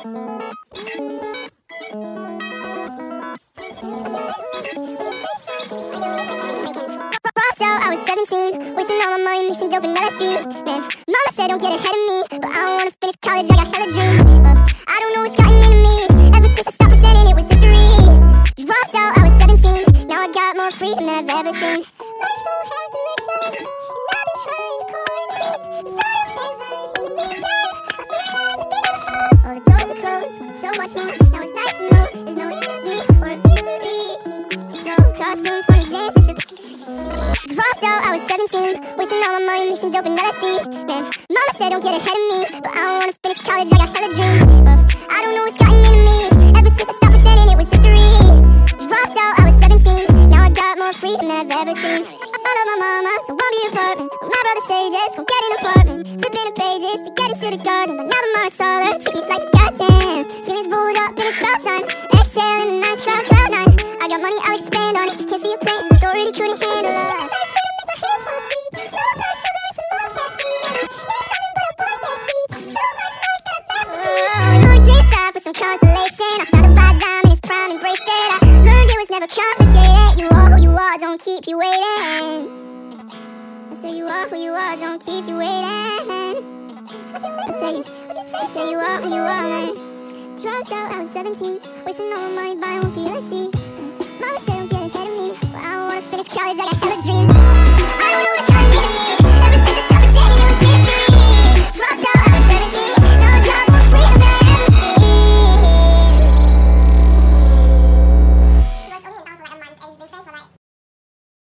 I was 17, wasting all my money, mixing dope and LSD. Man, mama said don't get ahead of me, but I don't wanna finish college, I got hella dreams. I don't know what's gotten into me, ever since I stopped pretending it was history. Dropped out, I was 17, now I got more freedom than I've ever seen. Life don't have directions, and I've been trying to quarantine. Without a favor, in the meantime, I realize I've been on the phone. All the doors are closed, wanted so much more. Now it's nice to know there's no me or a victory. There's no costumes for the dances. Dropped out, I was 17, wasting all my money, mixing dope and LSD. Man, mama said don't get ahead of me, but I don't wanna finish college, I got hella dreams. I don't know what's gotten into me, ever since I stopped pretending it was history. Dropped out, I was 17, now I got more freedom than I've ever seen. I love my mama, so won't be apartment. But my brother say just gon' get an apartment. Flipping the pages to get into the garden, but now the marks all her treat me like a goddamn. Feelings rolled up in his cloud time, exhale in the night, cloud nine. I got money, I'll expand on it. Can't see a plane, the authority couldn't handle us. Some consolation, I found a bad dime in his prime, embraced it. I learned it was never complicated. You are who you are, don't keep you waiting. I say you are who you are, don't keep you waiting. I say you are who you are, man. Dropped out, I was 17, wasting all my money buying one PLC. Mama said don't get ahead of me, but I don't wanna finish college, I got hella dreams.